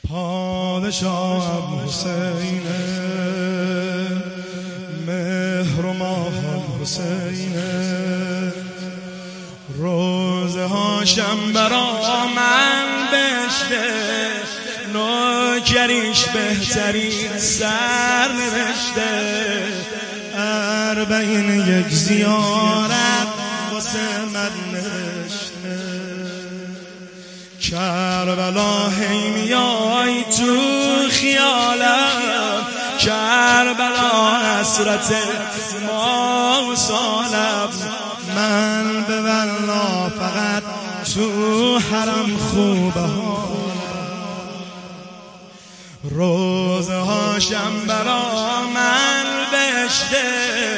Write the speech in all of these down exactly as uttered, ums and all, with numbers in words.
پادشاه حسین مهر و ماه حسین روزه هاشم برا من بشته نوکریش بهترین سر نوشته اربعین یک زیارت واسه من نوشته کربلا هی میای تو خیالم کربلا حسرت ما و سالم من به والله فقط تو حرم خوبه ها روزه هاشم برا من بشته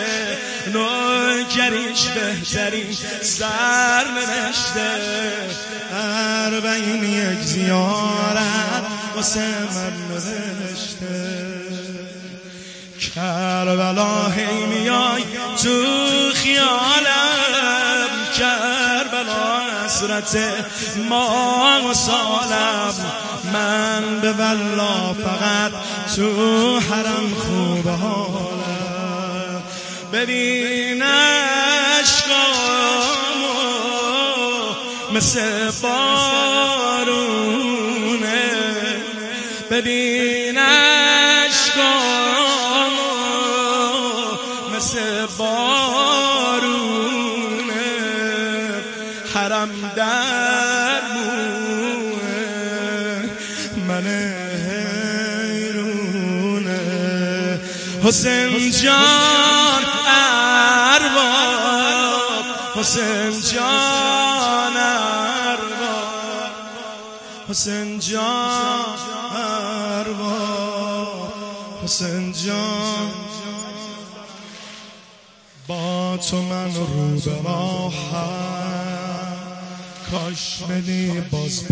نوکریش بهترین سر نوشته اربعین یک زیارت واسه من نوشته کربلا هی میای تو خیالم کربلا حسرت ما و سالم من به والله فقط تو حرم خوب حالم ببین عشقامو مثل بارونه ببین عشقامو مثل بارونه حرم در موه من حیرونه حسین جان ارباب حسین جان ارباب حسین جان ارباب حسین جان با تو من رو به راهم کاش بدی باز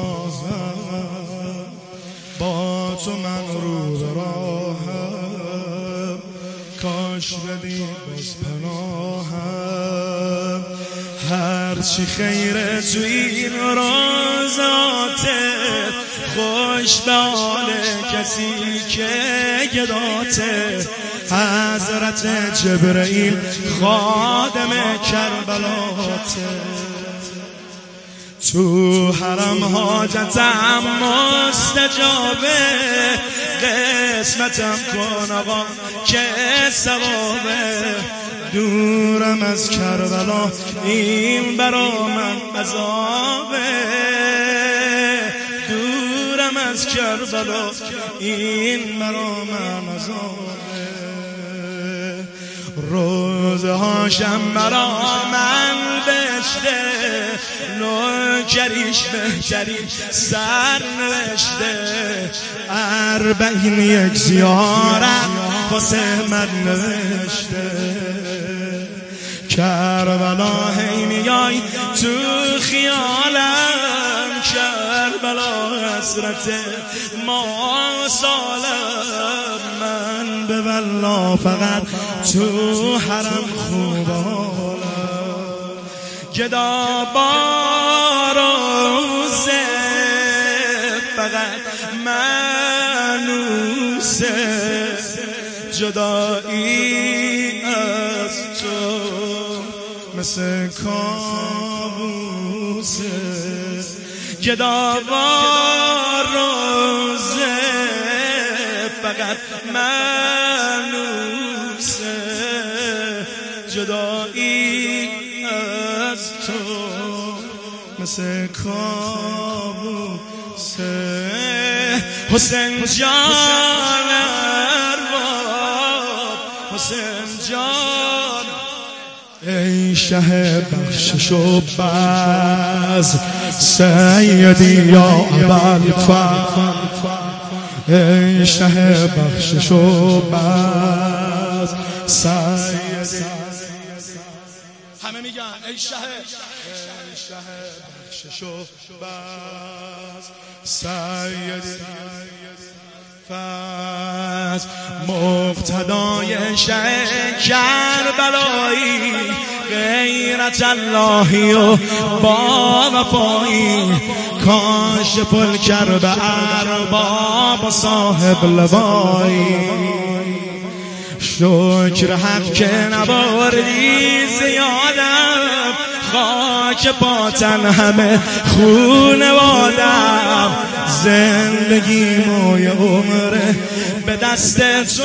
پناهم با تو من رو به راهم کاش بدی باز پناهم هرچی خیره تو این روزاته خوش به حال کسی که گداته حضرت جبرئیل خادم کربلاته تو حرم حاجتم مستجابه قسمتم کن آقا که ثوابه دورم از کربلا این برا من عذابه دورم از کربلا این برا من عذابه روزه هاشم برا من بشته نوکریش بهترین سر نوشته اربعین یک زیارت واسه من نوشته کربلا هی میای تو خیالم کربلا حسرت ما سالم من به والله فقط تو حرم خوب حالم گدا باروزه فقط منوسه جدایی از تو مثل کابوسه گدا باروزه فقط منوسه جدایی از تو مثل کابوسه حسین جان ارباب حسین جان ای شه بخشش و باز سیدی یا ابوالفضل ای شه بخشش و باز سیدی همه میگن ای شه ای شه بخشش و باز سیدی فاز مقتدای شه کربلایی غیرت اللهی و با وفایی کاش پل کرد به ارباب صاحب لوایی شکر حق که نبردی زیادم خاک باطن همه خونوادم زندگی موی عمره به دست تو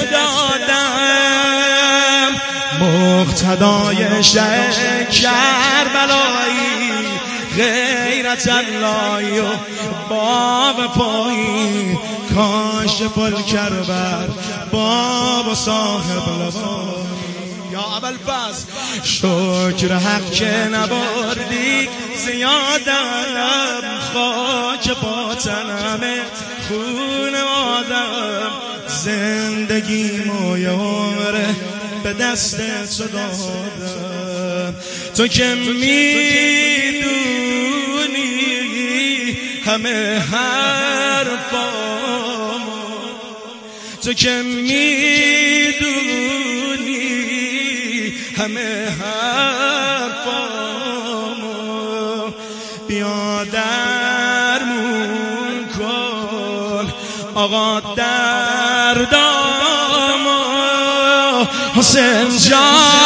دادم مقتدای شهر کربلایی غیرت اللهی و باب پایی کاش پل کربر باب صاحب لوایی یا ابوالفضل شکر حق که نبردی زیادم خاک باطنمه خونوادم زندگی موی عمره به دست تو دادم تو که میدونی همه حرفامو تو که میدونی همه حرفامو بیا درمون کن آقا دردامو حسین جان